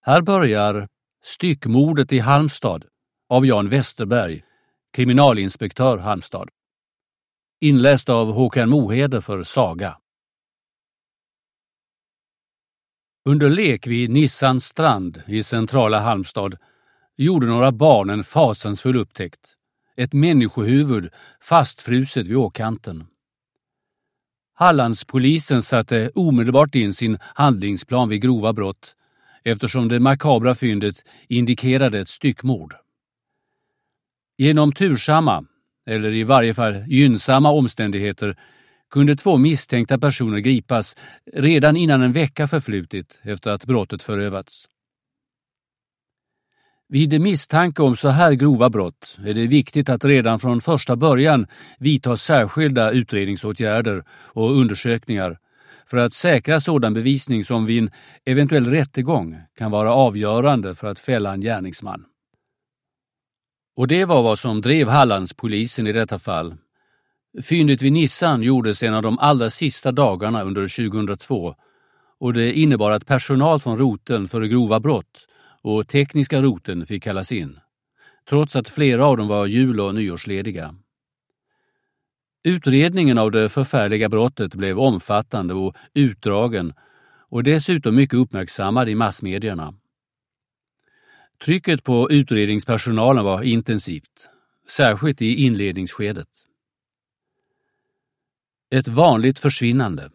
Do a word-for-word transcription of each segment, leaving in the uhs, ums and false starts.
Här börjar Styckmordet i Halmstad av Jan Westerberg, kriminalinspektör Halmstad. Inläst av Håkan Mohede för Saga. Under lek vid Nissans strand i centrala Halmstad gjorde några barn en fasansfull upptäckt. Ett människohuvud fastfruset vid åkanten. Hallandspolisen satte omedelbart in sin handlingsplan vid grova brott eftersom det makabra fyndet indikerade ett styckmord. Genom tursamma, eller i varje fall gynnsamma omständigheter kunde två misstänkta personer gripas redan innan en vecka förflutit efter att brottet förövats. Vid misstanke om så här grova brott är det viktigt att redan från första början vidta särskilda utredningsåtgärder och undersökningar för att säkra sådan bevisning som vid en eventuell rättegång kan vara avgörande för att fälla en gärningsman. Och det var vad som drev Hallandspolisen i detta fall. Fyndet vid Nissan gjordes en av de allra sista dagarna under tjugohundratvå och det innebar att personal från roteln för grova brott och tekniska roteln fick kallas in, trots att flera av dem var jul- och nyårslediga. Utredningen av det förfärliga brottet blev omfattande och utdragen och dessutom mycket uppmärksammad i massmedierna. Trycket på utredningspersonalen var intensivt, särskilt i inledningsskedet. Ett vanligt försvinnande.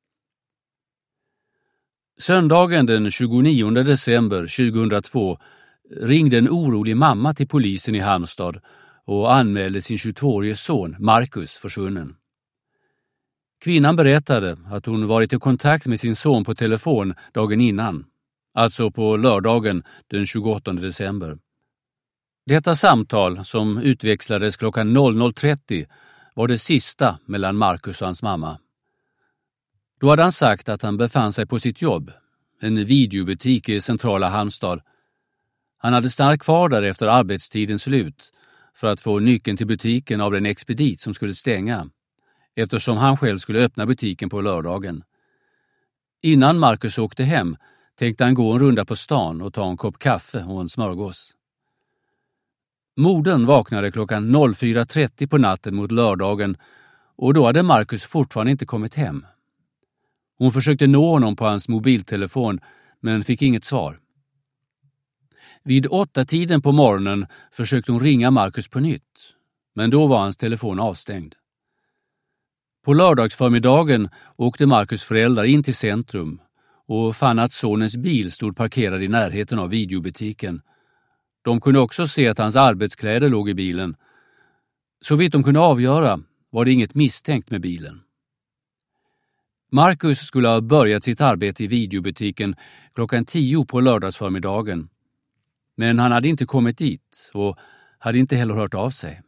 Söndagen den tjugonionde december tjugohundratvå ringde en orolig mamma till polisen i Halmstad och anmälde sin tjugotvåårige son Marcus försvunnen. Kvinnan berättade att hon varit i kontakt med sin son på telefon dagen innan, alltså på lördagen den tjugoåttonde december. Detta samtal, som utväxlades klockan noll noll trettio, var det sista mellan Marcus och hans mamma. Då hade han sagt att han befann sig på sitt jobb, en videobutik i centrala Halmstad. Han hade stannat kvar där efter arbetstidens slut för att få nyckeln till butiken av den expedit som skulle stänga, eftersom han själv skulle öppna butiken på lördagen. Innan Marcus åkte hem tänkte han gå en runda på stan och ta en kopp kaffe och en smörgås. Modern vaknade klockan noll fyra trettio på natten mot lördagen och då hade Marcus fortfarande inte kommit hem. Hon försökte nå honom på hans mobiltelefon men fick inget svar. Vid åtta tiden på morgonen försökte hon ringa Marcus på nytt, men då var hans telefon avstängd. På lördagsförmiddagen åkte Marcus föräldrar in till centrum och fann att sonens bil stod parkerad i närheten av videobutiken. De kunde också se att hans arbetskläder låg i bilen. Så vitt de kunde avgöra var det inget misstänkt med bilen. Marcus skulle ha börjat sitt arbete i videobutiken klockan tio på lördagsförmiddagen. Men han hade inte kommit dit och hade inte heller hört av sig.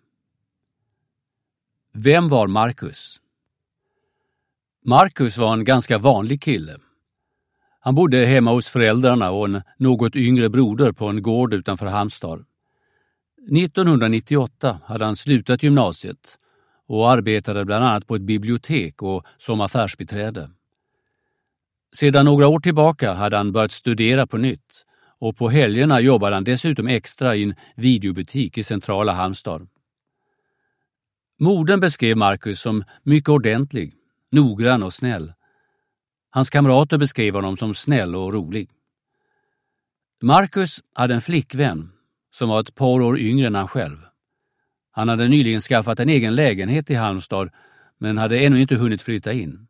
Vem var Marcus? Marcus var en ganska vanlig kille. Han bodde hemma hos föräldrarna och en något yngre broder på en gård utanför Halmstad. nittonhundranittioåtta hade han slutat gymnasiet och arbetade bland annat på ett bibliotek och som affärsbiträde. Sedan några år tillbaka hade han börjat studera på nytt och på helgerna jobbade han dessutom extra i en videobutik i centrala Halmstad. Modern beskrev Marcus som mycket ordentlig, noggrann och snäll. Hans kamrater beskrev honom som snäll och rolig. Marcus hade en flickvän som var ett par år yngre än han själv. Han hade nyligen skaffat en egen lägenhet i Halmstad men hade ännu inte hunnit flytta in.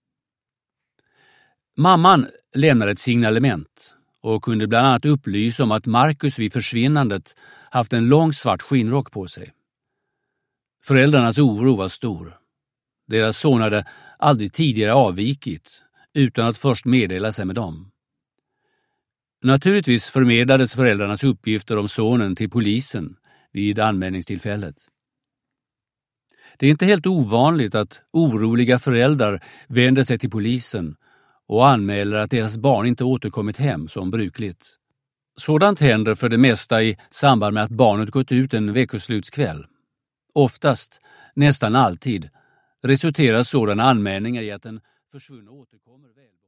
Mamman lämnade ett signalement och kunde bland annat upplysa om att Marcus vid försvinnandet haft en lång svart skinnrock på sig. Föräldrarnas oro var stor. Deras son hade aldrig tidigare avvikit utan att först meddela sig med dem. Naturligtvis förmedlades föräldrarnas uppgifter om sonen till polisen vid anmälningstillfället. Det är inte helt ovanligt att oroliga föräldrar vänder sig till polisen och anmäler att deras barn inte återkommit hem som brukligt. Sådant händer för det mesta i samband med att barnet gått ut en veckoslutskväll. Oftast, nästan alltid, resulterar sådana anmälningar i att en försvunnen återkommer väl.